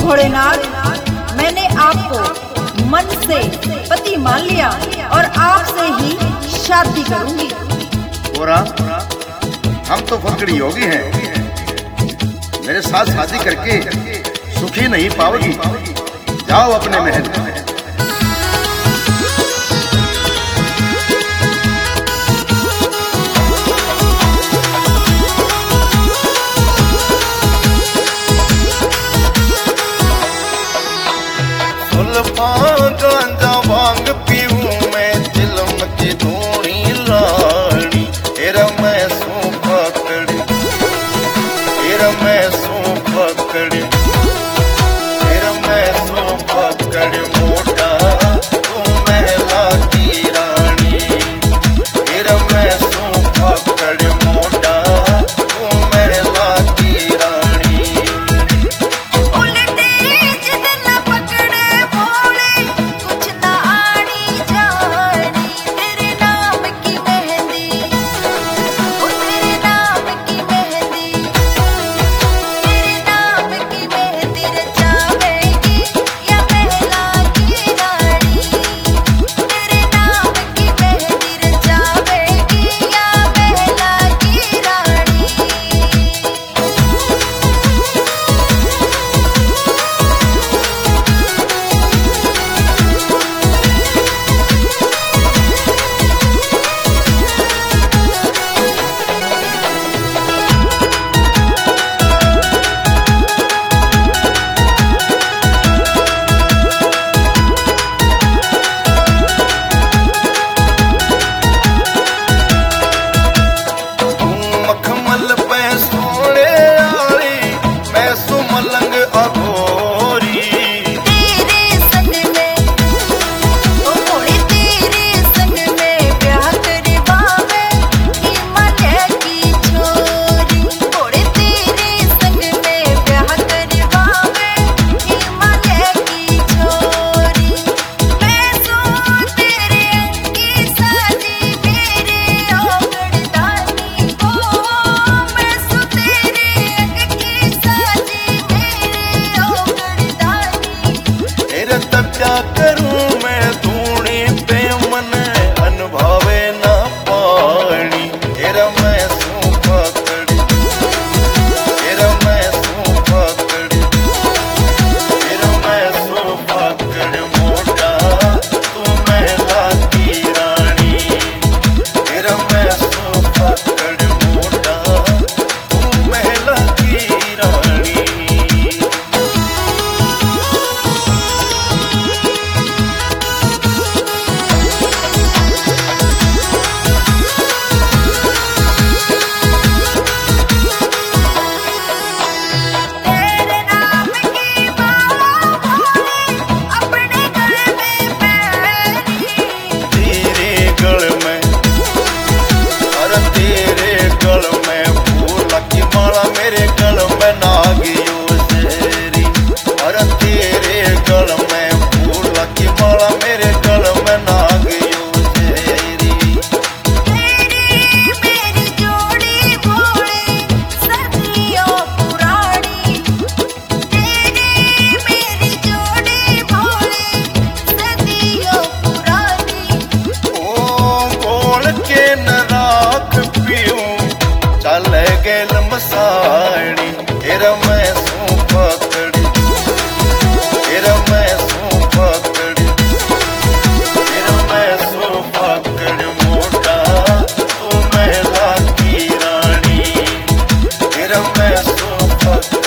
भोलेनाथ, मैंने आपको मन से पति मान लिया और आपसे ही शादी करूंगी। गोरा, हम तो फकड़ी योगी हैं, मेरे साथ शादी करके सुखी नहीं पाओगी। जाओ अपने महल में। गांजा भांग पीऊं मैं, चिलम की धूनी लानी, तेरा मैं सू पकड़ी, तेरा मैं सू पकड़ी, तेरा मैं सू पकड़ी, मोटा तू महला की रानी, तेरा मैं सू पकड़ी, मोटा तू महला की रानी। क्या करूं मैं धूनी पे मन अनुभवे ना पानी, तेरा मैं सू पकड़ी, तेरा मैं सू पकड़ी, तेरा मैं सू पकड़ी, मोटा तू महला की रानी, तेरा मैं सू पकड़ी, मोटा तू महला की रानी। मेरे गल में नागियो शेरी, अरे तेरे गल में फूल की माला, मेरे गल में नागियो शेरी। तेरी मेरी जोड़ी भोले सदियों पुरानी, तेरी मेरी जोड़ी भोले सदियों पुरानी। ओ गोल के न राख पीऊं चल गेल मसाणी, तेरा मैं सू पकड़ी, तेरा मैं सू पकड़ी, तेरा मैं सू पकड़ी, मोटा तू महला की रानी, तेरा मैं सू पकड़ी।